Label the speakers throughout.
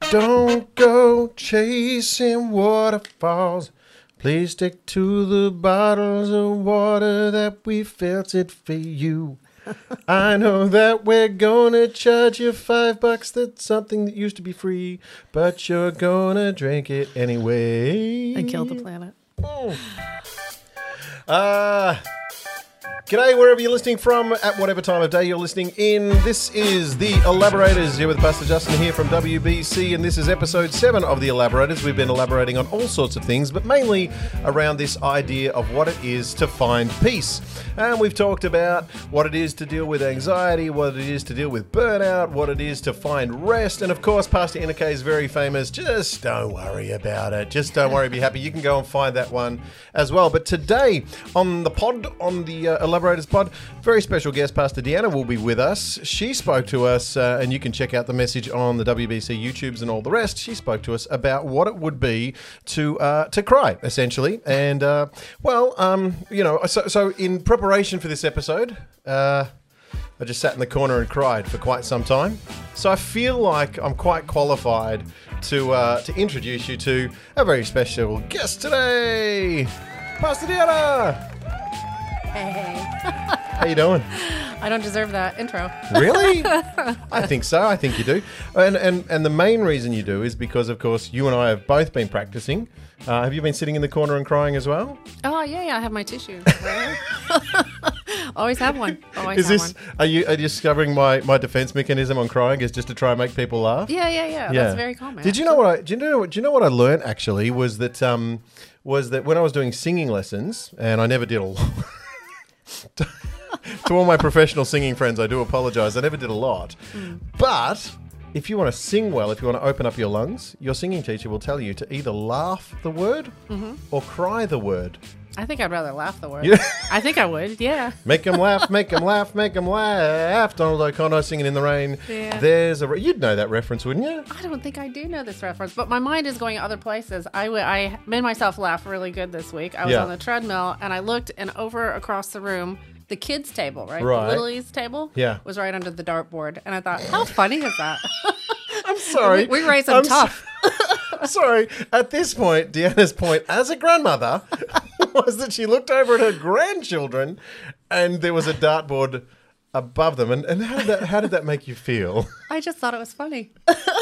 Speaker 1: Don't go chasing waterfalls. Please stick to the bottles of water that we felt it for you. I know that we're gonna charge you $5. That's something that used to be free, but you're gonna drink it anyway.
Speaker 2: And kill the planet.
Speaker 1: G'day, wherever you're listening from, at whatever time of day you're listening in. This is The Elaborators, here with Pastor Justin here from WBC, and this is episode 7 of The Elaborators. We've been elaborating on all sorts of things, but mainly around this idea of what it is to find peace. And we've talked about what it is to deal with anxiety, what it is to deal with burnout, what it is to find rest, and of course, Pastor Ineke is very famous. Just don't worry about it. Just don't worry, be happy. You can go and find that one as well. But today, on the pod, on the Elaborators pod, very special guest, Pastor Deanna, will be with us. She spoke to us, and you can check out the message on the WBC YouTubes and all the rest. She spoke to us about what it would be to cry, essentially. And, so in preparation for this episode, I just sat in the corner and cried for quite some time. So I feel like I'm quite qualified to introduce you to a very special guest today, Pastor Deanna.
Speaker 2: Hey.
Speaker 1: How you doing?
Speaker 2: I don't deserve that intro.
Speaker 1: Really? I think so. I think you do. And the main reason you do is because, of course, you and I have both been practicing. Have you been sitting in the corner and crying as well?
Speaker 2: Oh, yeah, I have my tissue. Right? Always have one.
Speaker 1: Are you discovering my defense mechanism on crying is just to try and make people laugh?
Speaker 2: Yeah. That's very common.
Speaker 1: Do you know what I learned actually was that when I was doing singing lessons, and I never did a lot. To all my professional singing friends, I do apologise. I never did a lot. But if you want to sing well, if you want to open up your lungs, your singing teacher will tell you to either laugh the word or cry the word.
Speaker 2: I think I'd rather laugh the word.
Speaker 1: Yeah.
Speaker 2: I think I would, yeah.
Speaker 1: Make them laugh, make them laugh, make them laugh. Donald O'Connor singing in the rain.
Speaker 2: Yeah.
Speaker 1: You'd know that reference, wouldn't you?
Speaker 2: I don't think I do know this reference, but my mind is going other places. I made myself laugh really good this week. I was on the treadmill, and I looked, and over across the room, the kids' table, right? The Little E's table was right under the dartboard. And I thought, how funny is that?
Speaker 1: I'm sorry.
Speaker 2: We raised them tough.
Speaker 1: Sorry. At this point, Deanna's point as a grandmother was that she looked over at her grandchildren and there was a dartboard above them. And how did that make you feel?
Speaker 2: I just thought it was funny.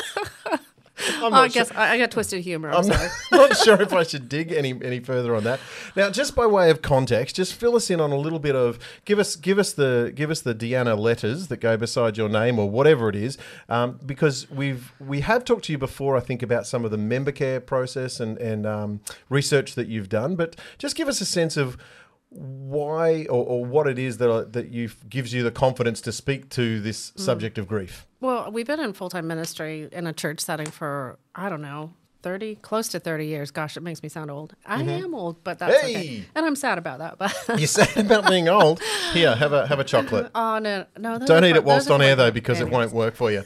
Speaker 1: I
Speaker 2: got twisted humor. I'm sorry.
Speaker 1: Not sure if I should dig any further on that. Now, just by way of context, just fill us in on a little bit of give us the Deanna letters that go beside your name or whatever it is, because we have talked to you before, I think, about some of the member care process and research that you've done, but just give us a sense of why or what it is that gives you the confidence to speak to this subject of grief.
Speaker 2: Well, we've been in full-time ministry in a church setting for, I don't know, close to 30 years. Gosh, it makes me sound old. I am old, but that's okay. And I'm sad about that. But
Speaker 1: you're sad about being old? Here, have a chocolate.
Speaker 2: Oh, no.
Speaker 1: Don't eat it whilst on air, though, because it won't work for you.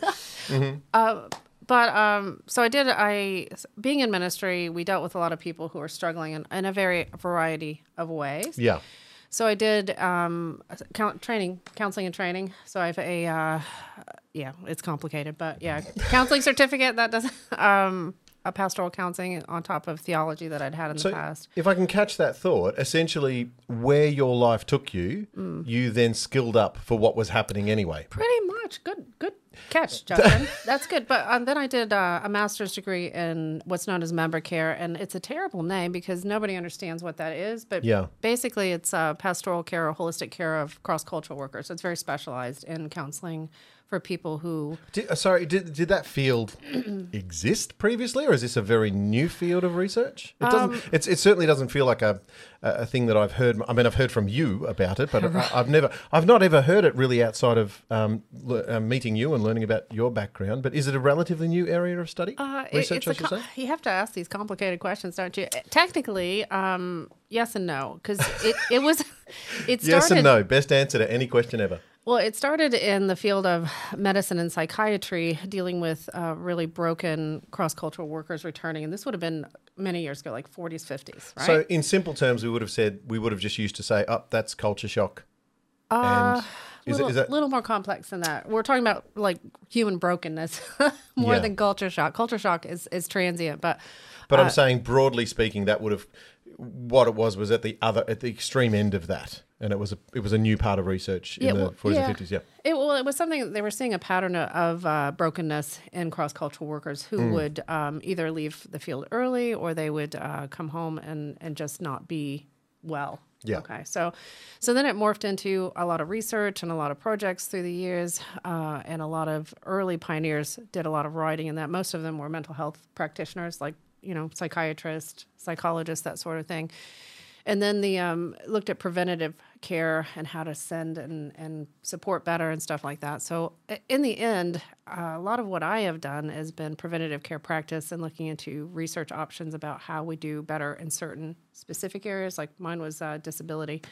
Speaker 1: Being in ministry, we dealt with a lot of people who are struggling in a variety of ways. Yeah. So I did counseling and training. So I have it's complicated, but counseling certificate that does a pastoral counseling on top of theology that I'd had in the past. If I can catch that thought, essentially where your life took you, you then skilled up for what was happening anyway.
Speaker 2: Pretty much. Good catch, Justin. That's good. But then I did a master's degree in what's known as member care, and it's a terrible name because nobody understands what that is. But basically it's pastoral care or holistic care of cross-cultural workers. So it's very specialized in counseling for people who...
Speaker 1: Did that field exist previously, or is this a very new field of research? It doesn't. It certainly doesn't feel like a thing that I've heard. I mean, I've heard from you about it, but I've not ever heard it really outside of meeting you and learning about your background. But is it a relatively new area of study? Research, I should say.
Speaker 2: You have to ask these complicated questions, don't you? Technically, yes and no, because it was. It started,
Speaker 1: yes and no. Best answer to any question ever.
Speaker 2: Well, it started in the field of medicine and psychiatry, dealing with really broken cross-cultural workers returning. And this would have been many years ago, like 40s, 50s, right?
Speaker 1: So in simple terms, we would have just used to say, that's culture shock. Is that
Speaker 2: a little more complex than that? We're talking about like human brokenness more than culture shock. Culture shock is transient, but
Speaker 1: I'm saying broadly speaking, that would have what it was at the extreme end of that, and it was a new part of research in the 40s and 50s. Yeah,
Speaker 2: it was something that they were seeing a pattern of brokenness in cross-cultural workers who would either leave the field early or they would come home and just not be well.
Speaker 1: Yeah.
Speaker 2: Okay. So then it morphed into a lot of research and a lot of projects through the years, and a lot of early pioneers did a lot of writing in that. Most of them were mental health practitioners, like psychiatrists, psychologists, that sort of thing. And then the looked at preventative care and how to send and support better and stuff like that. So in the end, a lot of what I have done has been preventative care practice and looking into research options about how we do better in certain specific areas. Like mine was disability,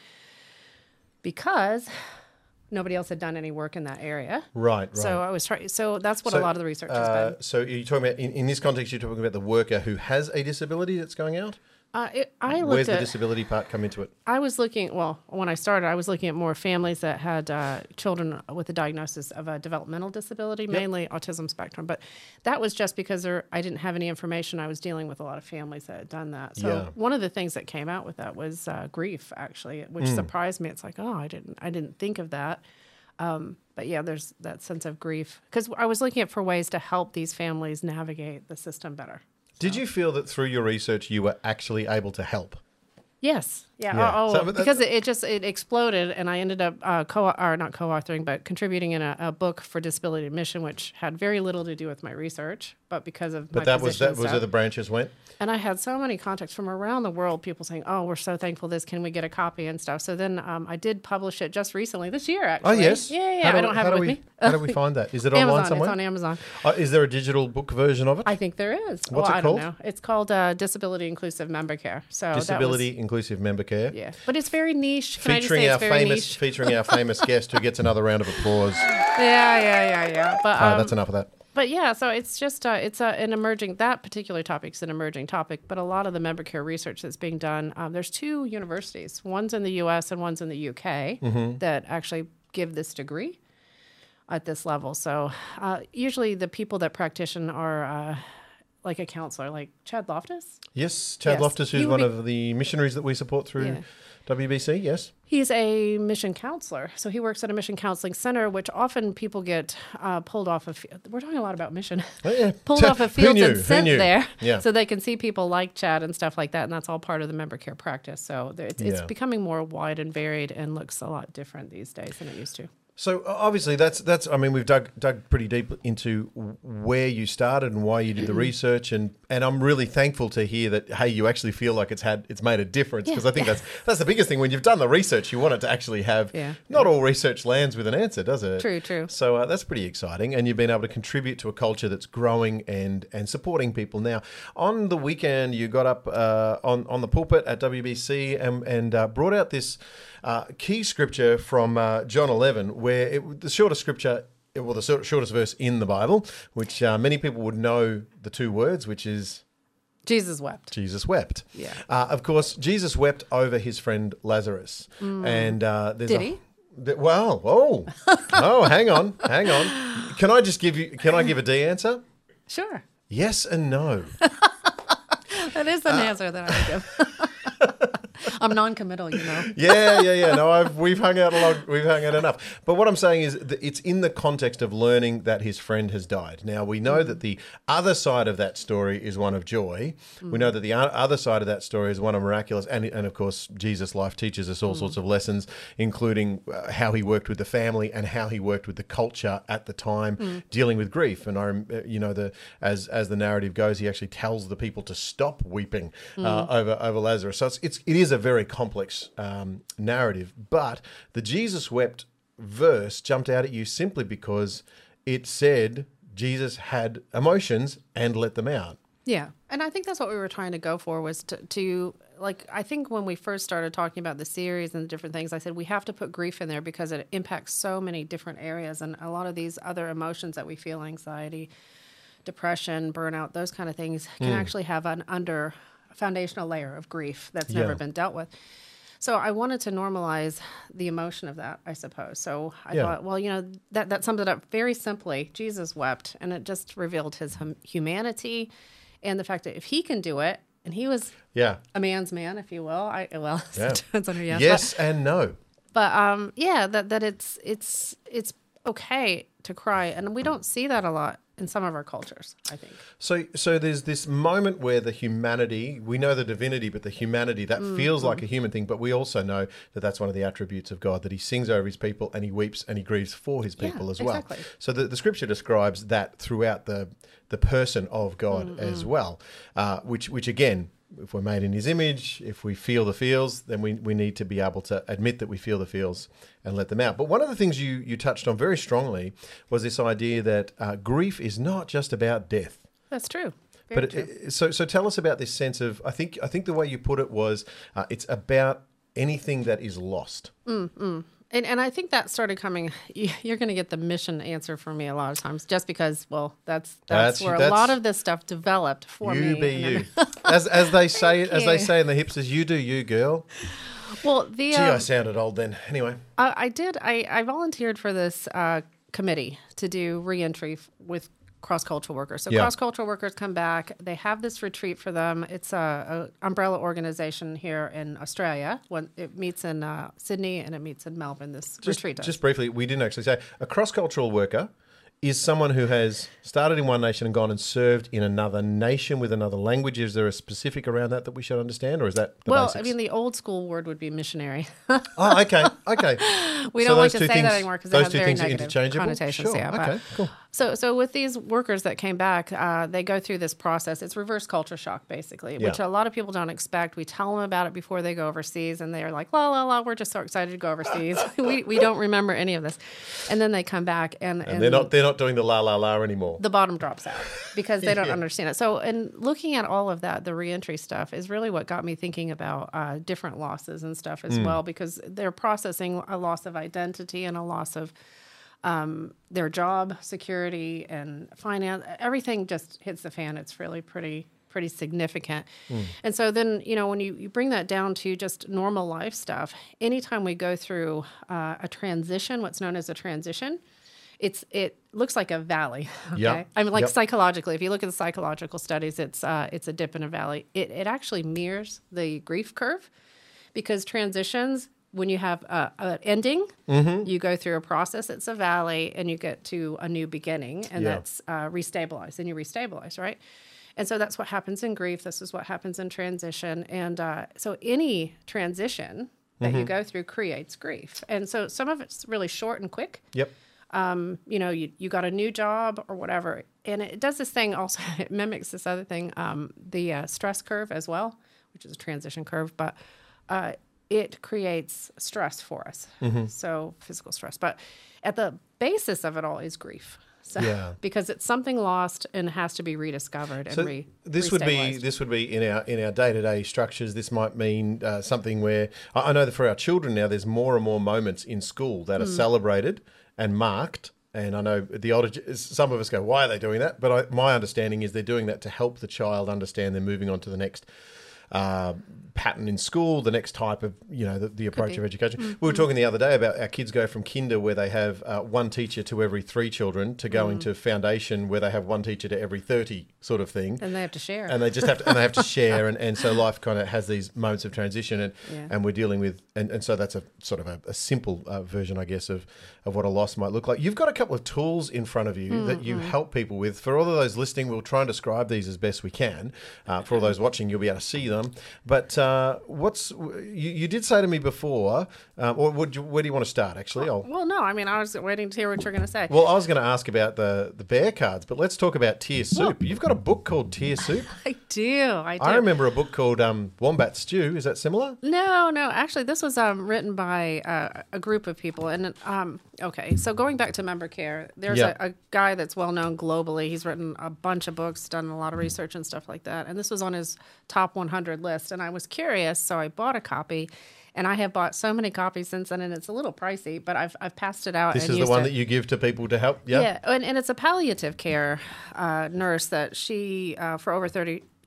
Speaker 2: because nobody else had done any work in that area.
Speaker 1: Right.
Speaker 2: So I was trying. So that's what a lot of the research has been.
Speaker 1: So you're talking about in this context, you're talking about the worker who has a disability that's going out. Where's the disability part come into it?
Speaker 2: I was looking, when I started, I was looking at more families that had children with a diagnosis of a developmental disability, mainly autism spectrum. But that was just because I didn't have any information. I was dealing with a lot of families that had done that. So one of the things that came out with that was grief, actually, which surprised me. It's like, I didn't think of that. But yeah, there's that sense of grief. Because I was looking for ways to help these families navigate the system better.
Speaker 1: Did you feel that through your research you were actually able to help?
Speaker 2: Yes. Yeah. Because it exploded, and I ended up not co-authoring, but contributing in a book for Disability Admission, which had very little to do with my research, but because of my position. But that was where the branches went? And I had so many contacts from around the world, people saying, we're so thankful this, can we get a copy and stuff. So then I did publish it just recently, this year, actually.
Speaker 1: Oh, yes?
Speaker 2: Yeah. I don't have it with me.
Speaker 1: How do we find that? Is it online somewhere?
Speaker 2: It's on Amazon.
Speaker 1: Is there a digital book version of it?
Speaker 2: I think there is.
Speaker 1: What's it called?
Speaker 2: I don't know. It's called Disability Inclusive Member Care. So
Speaker 1: Disability Inclusive Member Care.
Speaker 2: Yeah. But it's very niche.
Speaker 1: Featuring our famous guest who gets another round of applause.
Speaker 2: Yeah. But
Speaker 1: that's enough of that.
Speaker 2: But yeah, so it's just an emerging, that particular topic's an emerging topic, but a lot of the member care research that's being done, there's two universities, one's in the U.S. and one's in the UK, that actually give this degree at this level. So usually the people that practition are like a counselor, like Chad Loftus.
Speaker 1: Yes, Chad Loftus, who's one of the missionaries that we support through WBC, yes.
Speaker 2: He's a mission counselor. So he works at a mission counseling center, which often people get pulled off of. We're talking a lot about mission. Pulled off of fields and sent there so they can see people like Chad and stuff like that. And that's all part of the member care practice. So it's becoming more wide and varied and looks a lot different these days than it used to.
Speaker 1: So obviously that's I mean, we've dug pretty deep into where you started and why you did the research, and I'm really thankful to hear that, hey, you actually feel like it's made a difference, because I think that's the biggest thing. When you've done the research, you want it to actually have not all research lands with an answer, does it?
Speaker 2: True.
Speaker 1: So that's pretty exciting, and you've been able to contribute to a culture that's growing and supporting people. Now, on the weekend, you got up on the pulpit at WBC and brought out this key scripture from John 11, where the shortest scripture, the shortest verse in the Bible, which many people would know the two words, which is
Speaker 2: Jesus wept.
Speaker 1: Jesus wept.
Speaker 2: Yeah.
Speaker 1: Of course, Jesus wept over his friend Lazarus, and there's
Speaker 2: Did he?
Speaker 1: Wow! Oh, hang on. Can I give a D answer?
Speaker 2: Sure.
Speaker 1: Yes and no.
Speaker 2: That is an answer that I give. I'm non-committal, you know.
Speaker 1: Yeah. No, we've hung out a lot. We've hung out enough. But what I'm saying is that it's in the context of learning that his friend has died. Now, we know that the other side of that story is one of joy. We know that the other side of that story is one of miraculous. And of course, Jesus' life teaches us all sorts of lessons, including how he worked with the family and how he worked with the culture at the time, dealing with grief. And as the narrative goes, he actually tells the people to stop weeping over Lazarus. So it is a very complex narrative, but the Jesus wept verse jumped out at you simply because it said Jesus had emotions and let them out.
Speaker 2: Yeah, and I think that's what we were trying to go for, was to I think when we first started talking about the series and the different things, I said we have to put grief in there because it impacts so many different areas, and a lot of these other emotions that we feel, anxiety, depression, burnout, those kind of things can actually have an foundational layer of grief that's never been dealt with. So I wanted to normalize the emotion of that, I suppose. So I thought, well, that sums it up very simply. Jesus wept, and it just revealed his humanity and the fact that if he can do it, and he was a man's man, if you will. Depends on who you ask.
Speaker 1: Yes and no.
Speaker 2: But that it's okay to cry, and we don't see that a lot in some of our cultures, I think.
Speaker 1: So there's this moment where the humanity, we know the divinity, but the humanity, that feels like a human thing, but we also know that that's one of the attributes of God, that he sings over his people and he weeps and he grieves for his people as well.
Speaker 2: Exactly.
Speaker 1: So the scripture describes that throughout the person of God as well, which again, if we're made in his image, if we feel the feels, then we need to be able to admit that we feel the feels and let them out. But one of the things you touched on very strongly was this idea that grief is not just about death.
Speaker 2: That's true.
Speaker 1: So tell us about this sense of, I think the way you put it was, it's about anything that is lost.
Speaker 2: And I think that started coming. You're going to get the mission answer from me a lot of times, just because, well, that's where a lot of this stuff developed for me.
Speaker 1: You be you, as they say in the hipsters. You do you, girl.
Speaker 2: Well,
Speaker 1: I sounded old then. Anyway,
Speaker 2: I did. I volunteered for this committee to do reentry with cross-cultural workers. So cross-cultural workers come back. They have this retreat for them. It's a umbrella organization here in Australia. It meets in Sydney and it meets in Melbourne, retreat does.
Speaker 1: Just briefly, we didn't actually say, a cross-cultural worker is someone who has started in one nation and gone and served in another nation with another language. Is there a specific around that we should understand, or is that the basics?
Speaker 2: I mean, the old school word would be missionary.
Speaker 1: Oh, okay. We
Speaker 2: don't like to say that anymore because they have very negative connotations.
Speaker 1: Sure. Okay, cool.
Speaker 2: So with these workers that came back, they go through this process. It's reverse culture shock, basically, which a lot of people don't expect. We tell them about it before they go overseas, and they're like, la, la, la, we're just so excited to go overseas. we don't remember any of this. And then they come back, and
Speaker 1: they're not doing the la, la, la anymore.
Speaker 2: The bottom drops out because they don't understand it. So, and looking at all of that, the reentry stuff is really what got me thinking about different losses and stuff as well, because they're processing a loss of identity and a loss of their job security and finance. Everything just hits the fan. It's really pretty significant. And so then, when you bring that down to just normal life stuff, anytime we go through a transition, what's known as a transition, it looks like a valley. Okay,
Speaker 1: yep.
Speaker 2: I mean, psychologically, if you look at the psychological studies, it's a dip in a valley. It actually mirrors the grief curve, because transitions, when you have an ending, you go through a process. It's a valley, and you get to a new beginning, and that's restabilize, and you restabilize, right? And so that's what happens in grief. This is what happens in transition, and so any transition that you go through creates grief, and so some of it's really short and quick.
Speaker 1: Yep.
Speaker 2: You got a new job or whatever, and it does this thing also. It mimics this other thing, the stress curve as well, which is a transition curve, but it creates stress for us. So physical stress, but at the basis of it all is grief. So, because it's something lost and has to be rediscovered and
Speaker 1: this would be in our day-to-day structures. This might mean something where I know that for our children now, there's more and more moments in school that are celebrated and marked. And I know some of us go, why are they doing that? But my understanding is they're doing that to help the child understand they're moving on to the next pattern in school, the next type of, the approach of education. We were talking the other day about our kids go from kinder, where they have one teacher to every 3 children, to going to foundation, where they have one teacher to every 30 sort of thing.
Speaker 2: And they have to share.
Speaker 1: And they just have to share. And so life kind of has these moments of transition, and we're dealing with, and so that's a sort of a simple version, I guess, of what a loss might look like. You've got a couple of tools in front of you that you help people with. For all of those listening, we'll try and describe these as best we can. For all those watching, you'll be able to see them. But you did say to me before, or where do you want to start, actually?
Speaker 2: Well, no, I mean, I was waiting to hear what you're going to say.
Speaker 1: Well, I was going to ask about the bear cards, but let's talk about Tear Soup. You've got a book called Tear Soup.
Speaker 2: I do.
Speaker 1: I remember a book called Wombat Stew. Is that similar?
Speaker 2: No. Actually, this was written by a group of people. And okay, so going back to member care, there's a guy that's well known globally. He's written a bunch of books, done a lot of research and stuff like that. And this was on his top 100 list. And I was curious, so I bought a copy. And I have bought so many copies since then, and it's a little pricey, but I've passed it out.
Speaker 1: This is the one that you give to people to help?
Speaker 2: Yeah, and it's a palliative care nurse that she, for over 30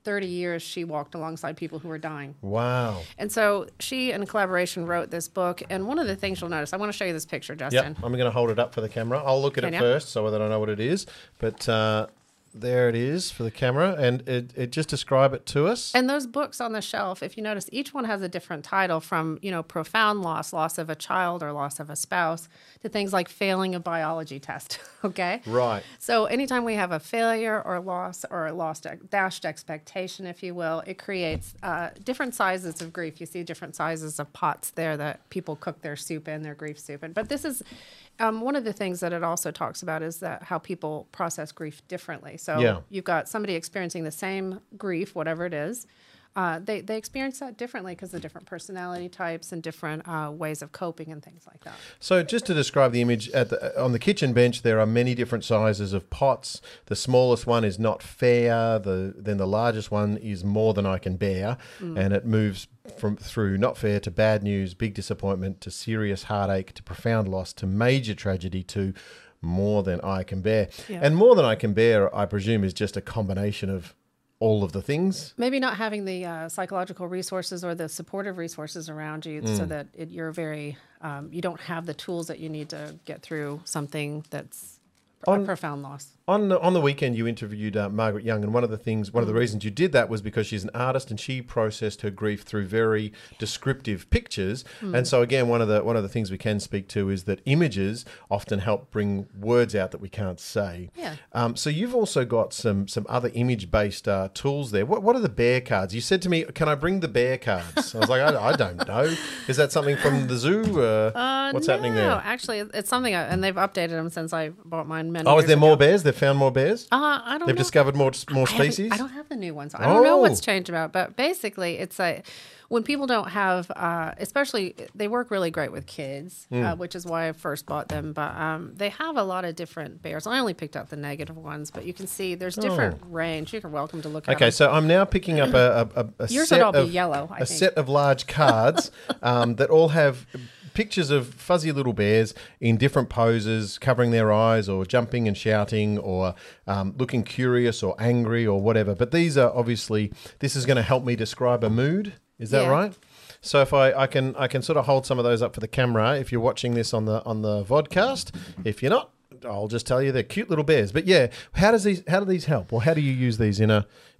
Speaker 2: 30 years, she walked alongside people who were dying.
Speaker 1: Wow.
Speaker 2: And so she, in collaboration, wrote this book. And one of the things you'll notice, I want to show you this picture, Justin.
Speaker 1: Yep, I'm going to hold it up for the camera. I'll look at it first so that I know what it is. But there it is for the camera, and it just describe it to us.
Speaker 2: And those books on the shelf, if you notice, each one has a different title, from, profound loss of a child or loss of a spouse, to things like failing a biology test, okay?
Speaker 1: Right.
Speaker 2: So anytime we have a failure or loss or a lost dashed expectation, if you will, it creates different sizes of grief. You see different sizes of pots there that people cook their soup in, their grief soup in. But this is one of the things that it also talks about, is that how people process grief differently. So you've got somebody experiencing the same grief, whatever it is. They experience that differently because of different personality types and different ways of coping and things like that.
Speaker 1: So just to describe the image, on the kitchen bench, there are many different sizes of pots. The smallest one is not fair. Then the largest one is more than I can bear, and it moves through not fair to bad news, big disappointment, to serious heartache, to profound loss, to major tragedy, to more than I can bear. Yeah. And more than I can bear, I presume, is just a combination of all of the things.
Speaker 2: Maybe not having the psychological resources or the supportive resources around you, so that you're very, you don't have the tools that you need to get through something that's a profound loss.
Speaker 1: On the weekend, you interviewed Margaret Young, and one of the reasons you did that was because she's an artist and she processed her grief through very descriptive pictures. And so again, one of the things we can speak to is that images often help bring words out that we can't say.
Speaker 2: Yeah.
Speaker 1: So you've also got some other image-based tools there. What are the bear cards? You said to me, "Can I bring the bear cards?" I was like, I don't know. Is that something from the zoo? What's happening there?
Speaker 2: No, actually, it's something, and they've updated them since I bought mine many
Speaker 1: years ago.
Speaker 2: Is there
Speaker 1: more bears? They've found more bears?
Speaker 2: I don't know.
Speaker 1: They've discovered more species?
Speaker 2: I don't have the new ones. I don't know what's changed about it, but basically it's when people don't have, especially, they work really great with kids, which is why I first bought them, but they have a lot of different bears. I only picked out the negative ones, but you can see there's different range. You're welcome to look at them.
Speaker 1: Okay, so I'm now picking up a
Speaker 2: Yours
Speaker 1: set
Speaker 2: would all be yellow, I think.
Speaker 1: Set of large cards that all have pictures of fuzzy little bears in different poses, covering their eyes or jumping and shouting or looking curious or angry or whatever. But these are obviously, this is going to help me describe a mood. Is that right? So if I can sort of hold some of those up for the camera if you're watching this on the vodcast. If you're not, I'll just tell you they're cute little bears. But yeah, how do these help, or how do you use these in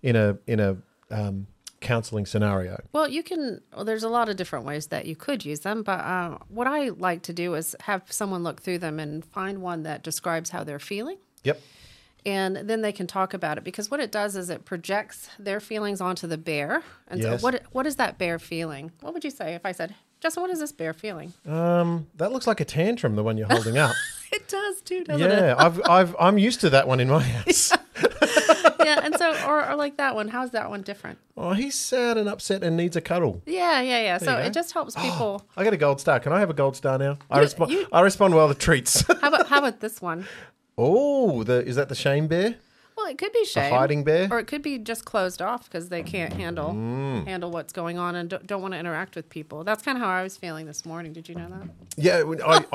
Speaker 1: a counseling scenario?
Speaker 2: Well, there's a lot of different ways that you could use them, but what I like to do is have someone look through them and find one that describes how they're feeling.
Speaker 1: Yep.
Speaker 2: And then they can talk about it, because what it does is it projects their feelings onto the bear. And so what is that bear feeling? What would you say if I said, Justin, what is this bear feeling?
Speaker 1: That looks like a tantrum, the one you're holding up.
Speaker 2: It does too, doesn't it?
Speaker 1: Yeah, I'm used to that one in my house.
Speaker 2: Yeah, and so, or like that one, how's that one different?
Speaker 1: Oh, he's sad and upset and needs a cuddle.
Speaker 2: Yeah. So it just helps people.
Speaker 1: I got a gold star. Can I have a gold star now? I respond well to treats.
Speaker 2: How about this one?
Speaker 1: Oh, is that the shame bear?
Speaker 2: Well, it could be shame.
Speaker 1: A hiding bear?
Speaker 2: Or it could be just closed off because they can't handle what's going on and don't want to interact with people. That's kind of how I was feeling this morning. Did you know that?
Speaker 1: Yeah,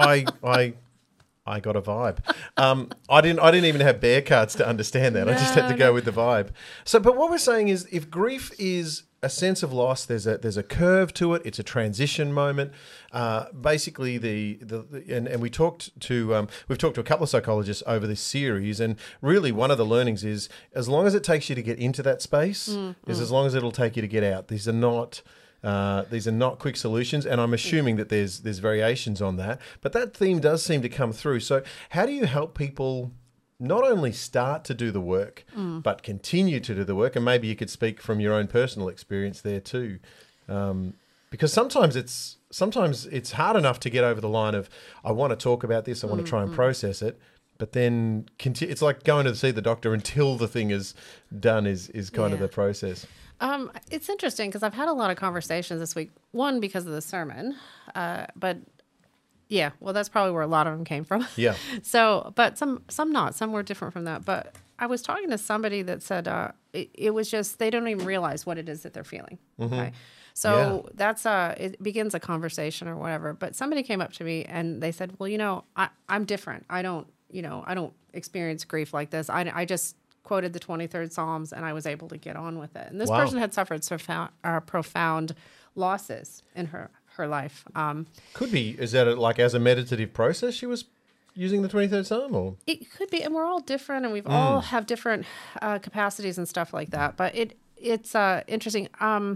Speaker 1: I got a vibe. I didn't even have bear cards to understand that. I just had to go with the vibe. So, but what we're saying is, if grief is a sense of loss, there's a curve to it. It's a transition moment. Basically, we've talked to a couple of psychologists over this series, and really one of the learnings is, as long as it takes you to get into that space, is as long as it'll take you to get out. These are not quick solutions, and I'm assuming that there's variations on that. But that theme does seem to come through. So how do you help people not only start to do the work, but continue to do the work? And maybe you could speak from your own personal experience there too. Because sometimes it's hard enough to get over the line of, I want to talk about this, I want to try and process it. But then it's like going to see the doctor until the thing is done is kind of the process.
Speaker 2: It's interesting because I've had a lot of conversations this week. One, because of the sermon, but yeah, well, that's probably where a lot of them came from.
Speaker 1: Yeah.
Speaker 2: So, but some not. Some were different from that. But I was talking to somebody that said it was just they don't even realize what it is that they're feeling. Mm-hmm. Okay. So that's it begins a conversation or whatever. But somebody came up to me and they said, "Well, I'm different. I don't experience grief like this. I just quoted the 23rd Psalms, and I was able to get on with it. And this person had suffered profound losses in her life.
Speaker 1: Could be. Is that like as a meditative process she was using the 23rd Psalm? Or?
Speaker 2: It could be, and we're all different, and we've all have different capacities and stuff like that. But it's interesting.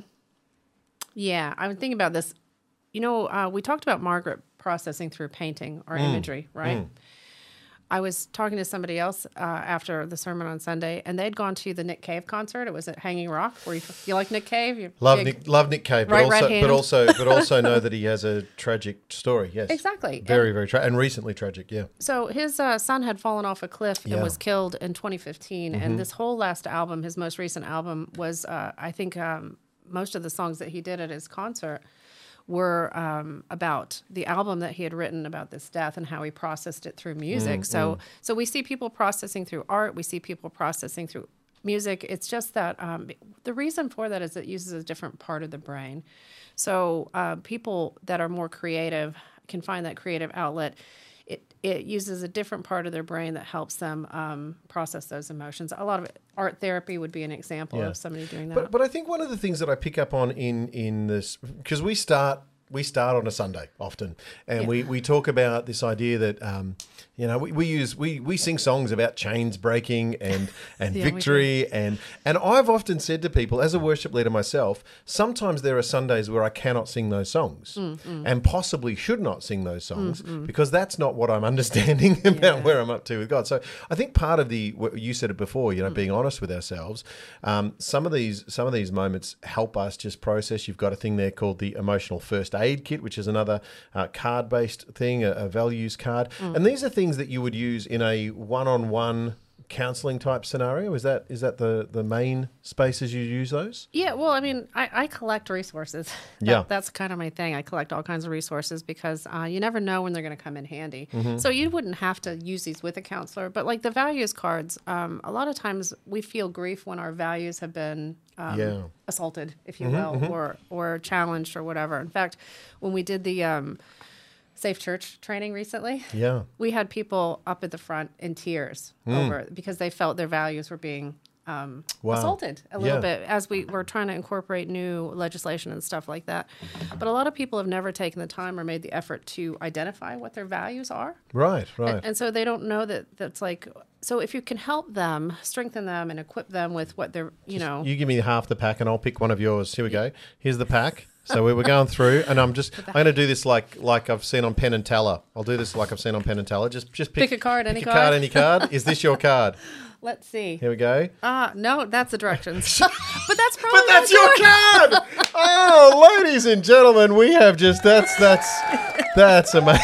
Speaker 2: Yeah, I'm thinking about this. You know, we talked about Margaret processing through painting or imagery, right? I was talking to somebody else after the sermon on Sunday, and they'd gone to the Nick Cave concert. It was at Hanging Rock. You like Nick Cave?
Speaker 1: Love Nick Cave, but also know that he has a tragic story. Yes,
Speaker 2: exactly.
Speaker 1: Very and recently tragic. Yeah.
Speaker 2: So his son had fallen off a cliff and was killed in 2015, and this whole last album, his most recent album, was I think most of the songs that he did at his concert were about the album that he had written about this death and how he processed it through music. So we see people processing through art. We see people processing through music. It's just that the reason for that is it uses a different part of the brain. So people that are more creative can find that creative outlet. It uses a different part of their brain that helps them process those emotions. A lot of art therapy would be an example of somebody doing that.
Speaker 1: But I think one of the things that I pick up on in this, because we start on a Sunday often, and we talk about this idea that we sing songs about chains breaking and victory, and I've often said to people, as a worship leader myself, sometimes there are Sundays where I cannot sing those songs and possibly should not sing those songs because that's not what I'm understanding about where I'm up to with God. So I think part of you said it before, being honest with ourselves, some of these moments help us just process. You've got a thing there called the emotional first aid kit, which is another card-based thing, a values card. And these are things that you would use in a one-on-one counselling type scenario. Is that the main spaces you use those?
Speaker 2: Yeah, well, I mean, I collect resources. That's kind of my thing. I collect all kinds of resources because you never know when they're going to come in handy. So you wouldn't have to use these with a counselor. But like the values cards, a lot of times we feel grief when our values have been assaulted, if you will, or challenged or whatever. In fact, when we did the Safe Church training recently, we had people up at the front in tears over because they felt their values were being assaulted a little bit as we were trying to incorporate new legislation and stuff like that. But a lot of people have never taken the time or made the effort to identify what their values are.
Speaker 1: Right.
Speaker 2: And so they don't know that's like, so if you can help them, strengthen them and equip them with what they're,
Speaker 1: You give me half the pack and I'll pick one of yours. Here we go. Here's the pack. So we were going through, and I'm going to do this like I've seen on Penn and Teller. I'll do this like I've seen on Penn and Teller. Just pick
Speaker 2: a card,
Speaker 1: any card. Is this your card?
Speaker 2: Let's see.
Speaker 1: Here we go.
Speaker 2: No, that's the directions. But that's
Speaker 1: your card. Oh, ladies and gentlemen, we have just that's amazing.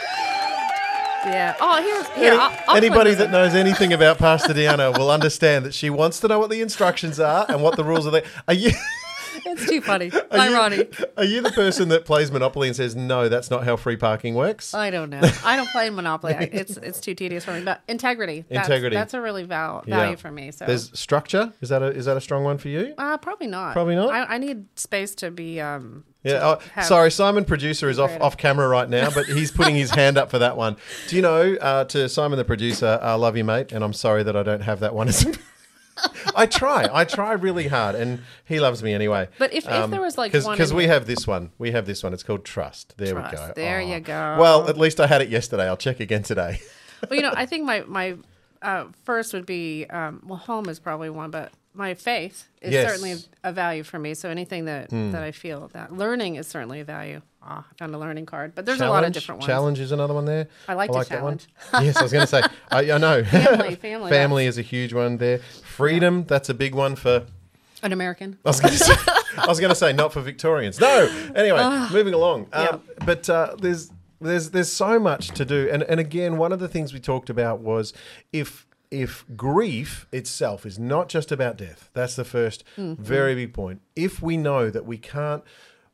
Speaker 2: Yeah. Oh, here.
Speaker 1: Anybody that knows anything about Pastor Deanna will understand that she wants to know what the instructions are and what the rules are there. Are you?
Speaker 2: It's too funny. Ironic.
Speaker 1: Are you the person that plays Monopoly and says, no, that's not how free parking works?
Speaker 2: I don't know. I don't play Monopoly. It's too tedious for me. But integrity. That's a really value for me. So
Speaker 1: there's structure. Is that a strong one for you?
Speaker 2: Probably not.
Speaker 1: Probably not?
Speaker 2: I need space to be...
Speaker 1: sorry, Simon, producer, is off camera right now, but he's putting his hand up for that one. Do you know, to Simon, the producer, I love you, mate, and I'm sorry that I don't have that one. I try really hard, and he loves me anyway.
Speaker 2: But if there was like one...
Speaker 1: Because we have this one. It's called Trust. There we go.
Speaker 2: There you go.
Speaker 1: Well, at least I had it yesterday. I'll check again today.
Speaker 2: Well, I think my first would be, home is probably one, but my faith is certainly a value for me. So anything that I feel that learning is certainly a value. I found a learning card, but there's a lot of different ones.
Speaker 1: Challenge is another one there.
Speaker 2: I like the challenge.
Speaker 1: Yes, I was going to say. I know.
Speaker 2: Family
Speaker 1: is a huge one there. Freedom, that's a big one for
Speaker 2: an American.
Speaker 1: I was going to say not for Victorians. No. Anyway, moving along. But there's so much to do, and again, one of the things we talked about was if grief itself is not just about death. That's the first very big point. If we know that we can't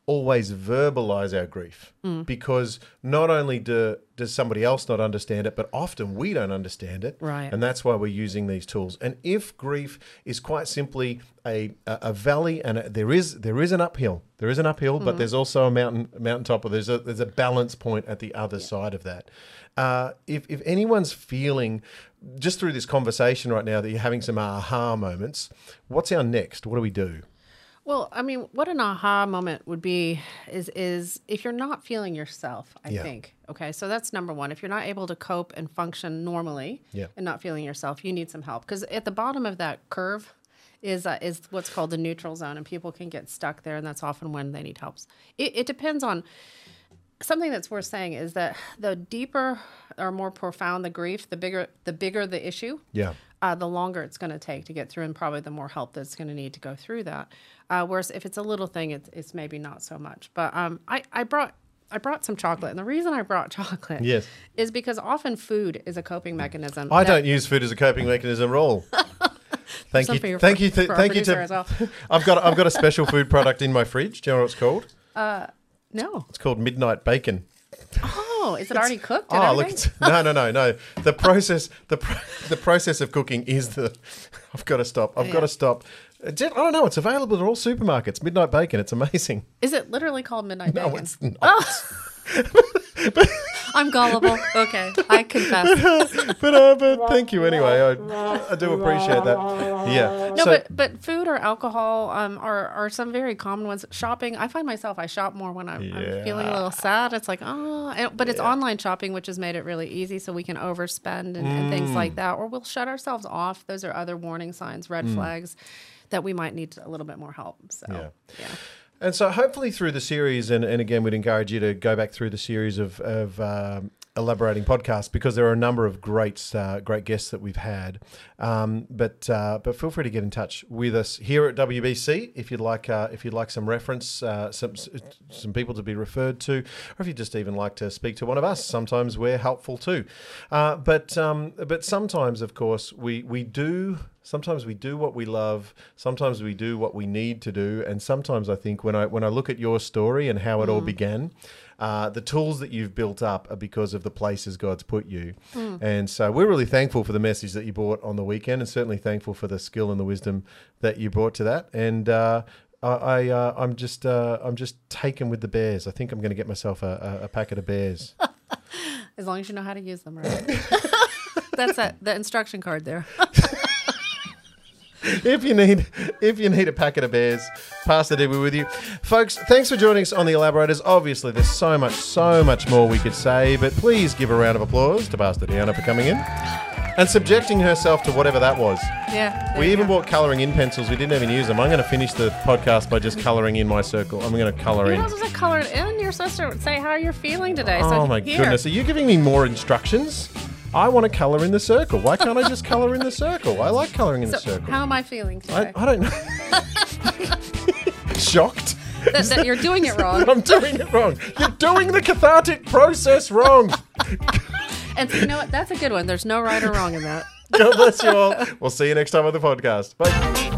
Speaker 1: always verbalize our grief because not only does somebody else not understand it, but often we don't understand it.
Speaker 2: Right.
Speaker 1: And that's why we're using these tools. And if grief is quite simply a valley and there is an uphill, but there's also a mountaintop, or there's a balance point at the other side of that. If anyone's feeling just through this conversation right now that you're having some aha moments, what's our next? What do we do?
Speaker 2: Well, I mean, what an aha moment would be is if you're not feeling yourself, I think. Okay, so that's number one. If you're not able to cope and function normally and not feeling yourself, you need some help. Because at the bottom of that curve is what's called the neutral zone, and people can get stuck there, and that's often when they need help. It depends on... Something that's worth saying is that the deeper or more profound the grief, the bigger the issue, the longer it's going to take to get through, and probably the more help that's going to need to go through that. Whereas if it's a little thing, it's maybe not so much. But I brought some chocolate, and the reason I brought chocolate is because often food is a coping mechanism.
Speaker 1: I don't use food as a coping mechanism at all. Thank you. Thank you to. Well. I've got a special food product in my fridge. Do you know what it's called?
Speaker 2: No.
Speaker 1: It's called Midnight Bacon.
Speaker 2: Oh, is it already cooked?
Speaker 1: No. The process of cooking is the. I've got to stop. Got to stop. I don't know. It's available at all supermarkets. Midnight Bacon. It's amazing.
Speaker 2: Is it literally called Midnight Bacon?
Speaker 1: No, it's not.
Speaker 2: Oh. I'm gullible. Okay, I confess.
Speaker 1: But thank you anyway. I do appreciate that. Yeah.
Speaker 2: No, but food or alcohol are some very common ones. Shopping. I find myself I shop more when I'm feeling a little sad. It's like but it's online shopping, which has made it really easy, so we can overspend and things like that, or we'll shut ourselves off. Those are other warning signs, red flags, that we might need a little bit more help. So yeah.
Speaker 1: And so hopefully through the series, and again, we'd encourage you to go back through the series of Elaborating podcasts, because there are a number of great guests that we've had. But feel free to get in touch with us here at WBC if you'd like some reference, some people to be referred to, or if you'd just even like to speak to one of us. Sometimes we're helpful too. But sometimes, of course, we do. Sometimes we do what we love. Sometimes we do what we need to do. And sometimes I think when I look at your story and how it all began, the tools that you've built up are because of the places God's put you. And so we're really thankful for the message that you brought on the weekend, and certainly thankful for the skill and the wisdom that you brought to that. And I'm just taken with the bears. I think I'm going to get myself a packet of bears.
Speaker 2: As long as you know how to use them, right? That's the instruction card there.
Speaker 1: If you need a packet of bears, Pastor Deb, we're with you. Folks, thanks for joining us on The Elaborators. Obviously, there's so much more we could say, but please give a round of applause to Pastor Deanna for coming in and subjecting herself to whatever that was.
Speaker 2: Yeah.
Speaker 1: We even bought colouring in pencils. We didn't even use them. I'm going to finish the podcast by just colouring in my circle. I'm going to colour in.
Speaker 2: You're not supposed to colour it in. You're supposed to say how you're feeling today.
Speaker 1: Oh, my goodness. Are you giving me more instructions? I want to colour in the circle. Why can't I just colour in the circle? I like colouring in the circle.
Speaker 2: How am I feeling today?
Speaker 1: I don't know. Shocked.
Speaker 2: That you're doing it wrong.
Speaker 1: I'm doing it wrong. You're doing the cathartic process wrong.
Speaker 2: And so, you know what? That's a good one. There's no right or wrong in that.
Speaker 1: God bless you all. We'll see you next time on the podcast. Bye.